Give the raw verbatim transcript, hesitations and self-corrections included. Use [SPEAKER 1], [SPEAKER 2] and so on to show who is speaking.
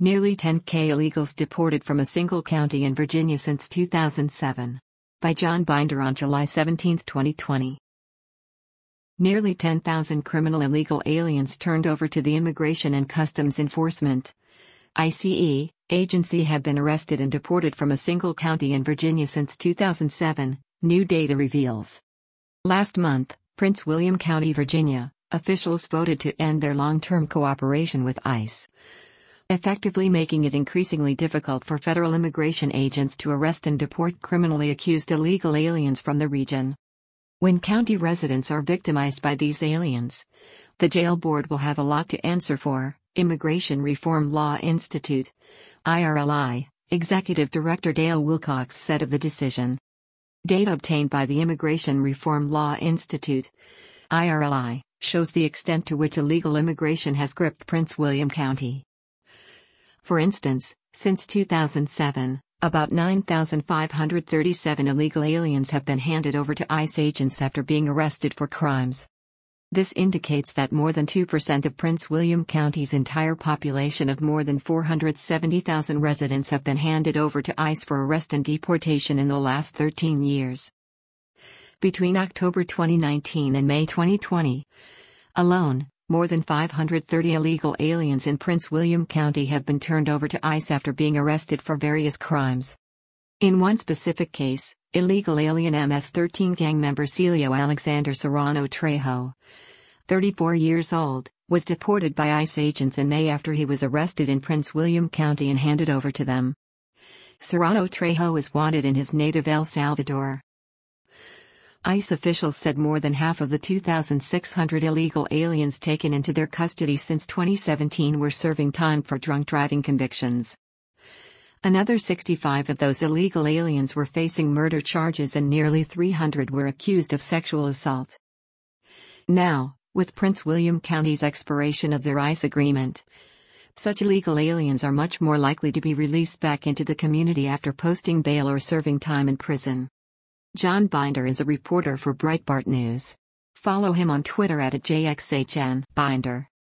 [SPEAKER 1] Nearly ten thousand illegals deported from a single county in Virginia since two thousand seven. By John Binder on July seventeenth, twenty twenty. Nearly ten thousand criminal illegal aliens turned over to the Immigration and Customs Enforcement (I C E) agency have been arrested and deported from a single county in Virginia since two thousand seven, new data reveals. Last month, Prince William County, Virginia, officials voted to end their long-term cooperation with ICE, effectively making it increasingly difficult for federal immigration agents to arrest and deport criminally accused illegal aliens from the region. When county residents are victimized by these aliens, the jail board will have a lot to answer for, Immigration Reform Law Institute, I R L I, Executive Director Dale Wilcox said of the decision. Data obtained by the Immigration Reform Law Institute, I R L I, shows the extent to which illegal immigration has gripped Prince William County. For instance, since two thousand seven, about nine thousand five hundred thirty-seven illegal aliens have been handed over to ICE agents after being arrested for crimes. This indicates that more than two percent of Prince William County's entire population of more than four hundred seventy thousand residents have been handed over to ICE for arrest and deportation in the last thirteen years. Between October twenty nineteen and May twenty twenty, alone, more than five hundred thirty illegal aliens in Prince William County have been turned over to ICE after being arrested for various crimes. In one specific case, illegal alien M S thirteen gang member Celio Alexander Serrano Trejo, thirty-four years old, was deported by ICE agents in May after he was arrested in Prince William County and handed over to them. Serrano Trejo is wanted in his native El Salvador. ICE officials said more than half of the two thousand six hundred illegal aliens taken into their custody since twenty seventeen were serving time for drunk driving convictions. Another sixty-five of those illegal aliens were facing murder charges and nearly three hundred were accused of sexual assault. Now, with Prince William County's expiration of their ICE agreement, such illegal aliens are much more likely to be released back into the community after posting bail or serving time in prison. John Binder is a reporter for Breitbart News. Follow him on Twitter at J X H N Binder.